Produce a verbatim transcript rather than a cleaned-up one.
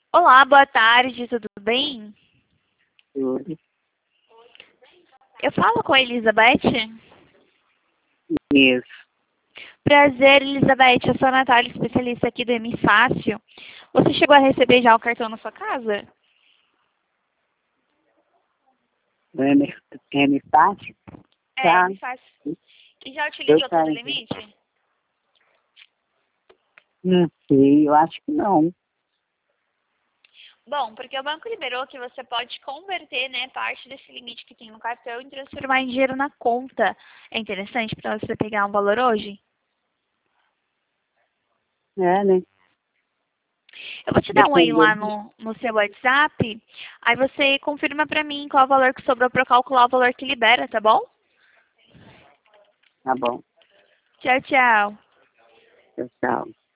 Olá, boa tarde, tudo bem? Tudo. Eu falo com a Elizabeth. Isso. Prazer, Elizabeth. Eu sou a Natália, especialista aqui do M Fácil. Você chegou a receber já o cartão na sua casa? O M, M fácil? É, Tá. M Fácil. E já Eu utilizou todo o tenho. limite? Não sei, eu acho que não. Bom, porque o banco liberou que você pode converter, né, parte desse limite que tem no cartão e transformar em dinheiro na conta. É interessante para você pegar um valor hoje? É, né? Eu vou te dar um aí lá Dependendo. no, no seu WhatsApp. Aí você confirma pra mim qual é o valor que sobrou pra eu calcular o valor que libera, tá bom? Tá bom. Tchau, tchau. Tchau, tchau.